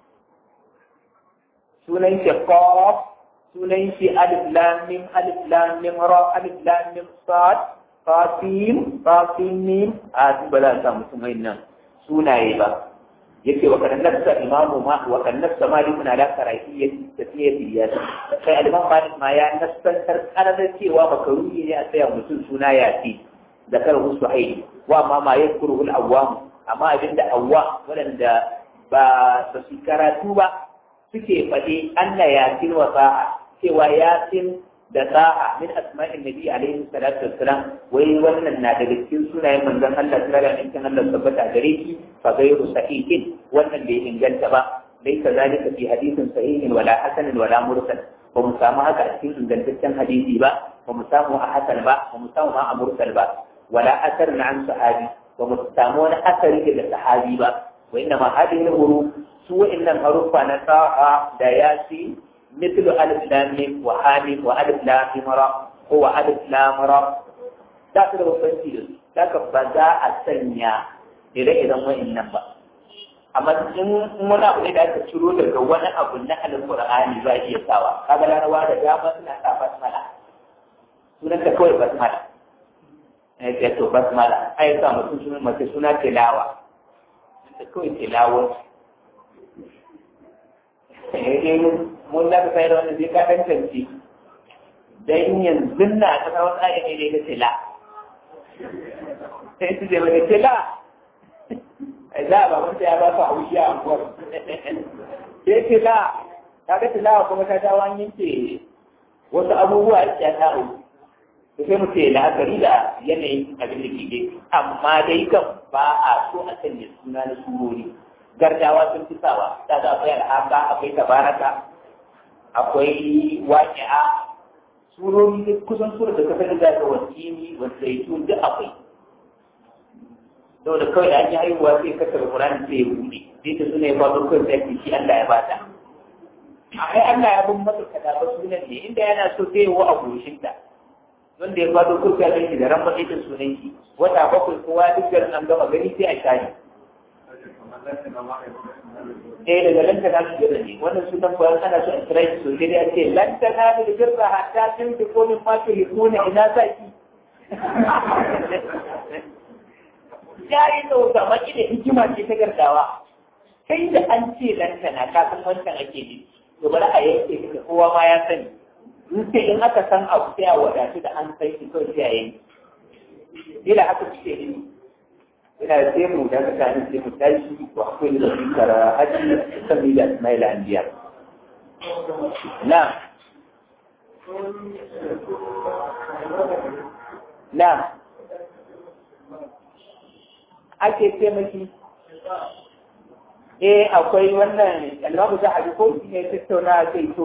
S1: sunan shi qaf sunan shi alif lam mim ra alif lam mim sad qafim mim a ba za a samu sunan nan sunaye ba yake wa kan nafsa imamu ma wa kan nafsa malikun ala karahiyyati tafiyati yas sai al-imam malik ma ya nasantar karar cewa makaruhi ne a tsaya mutum suna yasi zakar suhaili wa ma yadhkuru al-awwam amma abinda awwa wadanda ba su karatu ba suke fade anna yasin wa sa'a cewa yasin da sa'a min asma'in nabi alaihi salatu wassalam wai wannan na daga cikin sunayen manzon Allah sallallahu alaihi wasallam Allah tabbata gare shi fa ghayru sahihin wannan bai inganta ba laysa zalika fi hadithin sahihin wala hasanin wala mursal ba mu samu haka a cikin ingantaccen hadisi ba ba mu samu a hasan ba ba mu samu ma a mursal ba wala asar an sahabi ba mu samu wani asari daga sahabi ba wa inna ma hadhihi al-huruf su wa'annan harufa na sa'a da yasi مثل ألف لام ميم وحامim وألف لام را هو ألف لام را تأخذ وفنتي لك بدا السنيا إلى وإن نبأ أما إن منا أريد أن تشرو لك وانا أقول نحن القرآن باقي سوا هذا لا نواد جامع نحن بسملة سنة كوي بسملة itu basmalah ayat sama sunan masih sunat tilawah كوي تلاوة mun da ka sayar wani zai ka tantance dan yanzu na ta kawo tsaye ne da tila sai su je wani tila za ba wanda ya ba su haushi a anguwar sai tila ta ga tila kuma ta ta wani yanke wasu abubuwa ya ta hau to sai mu ce la'akari da yanayin abin da ke amma dai kan ba a so a sanya suna na surori gardawa sun fi sawa ta da akwai al'aka akwai tabaraka akwai waƙi'a surori duk kusan sura da kasar da ga wasini wasaitun duk akwai saboda kawai da an yi haihuwa sai kasar Qur'ani sai ya buɗe sai ta suna ya faɗo kawai sai shi Allah ya bata ai Allah ya bin masa kada ba sunan ne inda yana so sai ya wa abushin ta wanda ya faɗo kawai sai ya da ran matsayin da sunan shi wata bakwai kowa duk garin an gama gani sai a shayi daga lanta na su ne wannan sunan bayan ana so a kira shi so dai ya ce lanta na da birra hatta tun da komin ma to hikuna ina saki ya yi dauka maki da hikima ce ta gardawa kai da an ce lantana ka san wancan ake ji to bari a yanke ka kowa ma ya sani in sai in aka san abu sai a wadatu da an sai shi kawai sai a yanke ila haka ce ne ina da sai mu da mutane sai mu tashi ko akwai da su kara haji sami da Ismail Anbiya na ake ce maki akwai wannan albabu za a ko ne tattauna kai to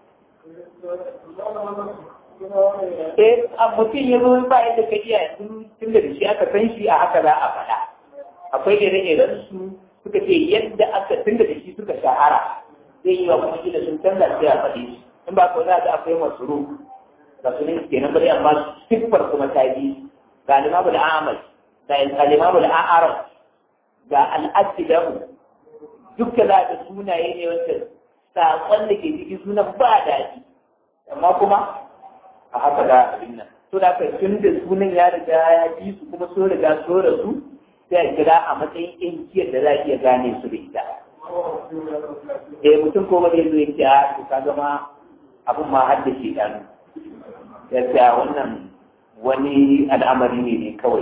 S1: a mutum ya zo ba yadda ka iya tun da shi aka san shi a haka za a faɗa akwai ire-iren su suka ce yadda aka tun da shi suka shahara zai yi wa kuma shi da sun canza sai a faɗi in ba ko za a akwai masu ru ga su ne ke nan bari amma siffar kuma ta bi ga alimabu da amal ga alimabu da a'arar ga al'addidamu dukka za ka sunaye ne wanda saƙon da ke cikin sunan ba daɗi amma kuma a haka da abin nan to da kai tun da sunan ya riga ya ji su kuma so riga so rasu sai a kira a matsayin inkiyar da za a iya gane su da ita mutum ko ba zai zo ya ce a to ka gama abin ma har da shi ɗanu ya wannan wani al'amari ne kawai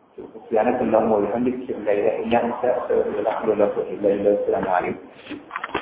S1: سبحانك اللهم وبحمدك لا اله الا انت استغفرك واتوب اليك. السلام عليكم.